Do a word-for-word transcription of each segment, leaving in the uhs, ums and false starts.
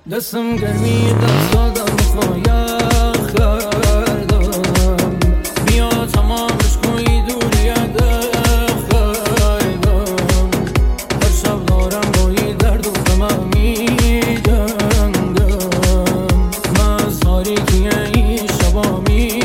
دستم گرمی دست دادم خواهیخ کردم بیا تمامش کنی دوری دخ کردم هر شب دارم بایی درد و غمم می جنگم من از تاریکی این شبا می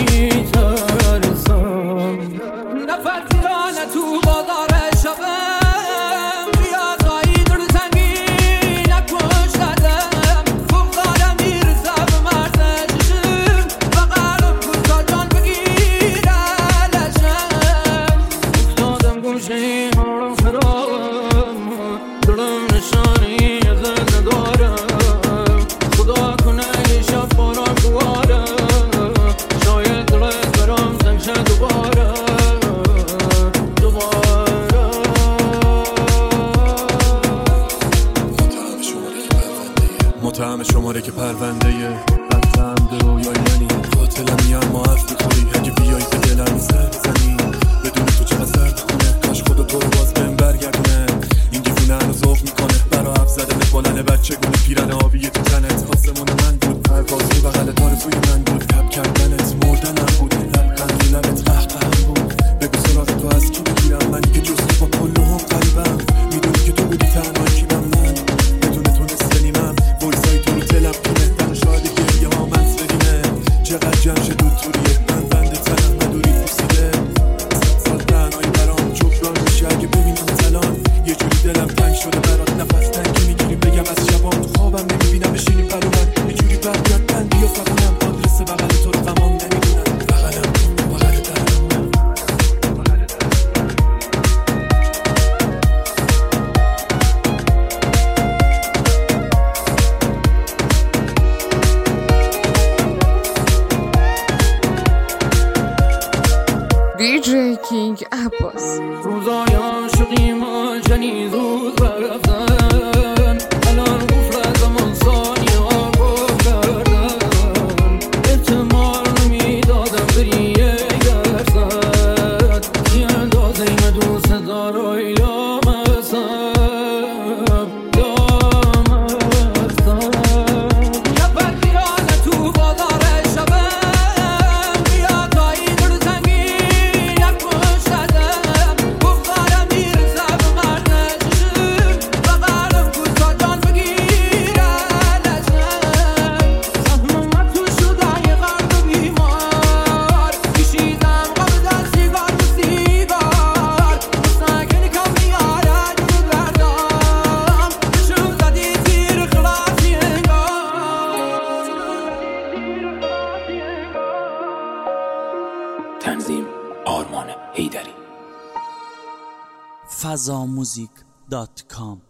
ترسم نفرزیرانه تو بازار شبم بیا تایی در زنگی نکش دادم فقدارم میرزم مرزشم بقرب کتا جان بگیر علشم افتادم گوشه این حالم خرابم دلم نشانی ازت ندارم خدا کنه یه شب باران دوارم شاید دلت برام زنگ شه دوباره متهم شماره که پرونده قطعم به رویای منی قاتلم یا ما حرف میخوری اگه بیایی به دلم سر بزنی بدون تو چقدر سرد خونه کاش خدا تو رو باز بهم برگردونه این دیوونه هنو ذوق میکنه برا حرف زدن بلنه بچه گونه پیرن آبی تو تنت آسمون من بود پروازی بغل آرزوی من بود تب کردنت مردنم بود لبخند رو لبت قهقهم بود بگو سراغ تو از کی بگیرم من که جز تو با کل هم قلبم میدونی که تو بودی تنها کیبم من بدون تو نصف نیمم ویسای تو رو دلم کنه در شاید گریه ها من سرینه چقدر جمشه دو توریه من بنده تنم ندوری پوسیده سال تنهایی برام جبران میشه اگه ببینم تلان یه جوری دلم تنگ شده برات نفس تنگی میگیری بگم از شبام تو خوابم نمیبینم بشینی پلو من یه جوری برگرد من بیا فقطم آدرس بغل تو رو غمام نمیدونم بغلم بغل درم دی جی کینگ عباس روزای عاشقیم و جنی زود برفتن الان گفت زمان ثانیه ها گفت کردن احتمال نمیدادم بری یک درصد چی اندازه این دوست دارای لامستم لامستم نفرگیرانه تو بازار شبم بیا تایی در زنگی نکش دادم گفتارم میرزم مرزشم بقرب کتا جان بگیر علشم سهمم تو شدای غرد و بیمار کشیدم قبض از سیگار به سیگار ساکنی کم میاره جلو بردام شم زدی تیر خلاصی انگار تنظیم آرمان حیدری فضاموزیک دات کام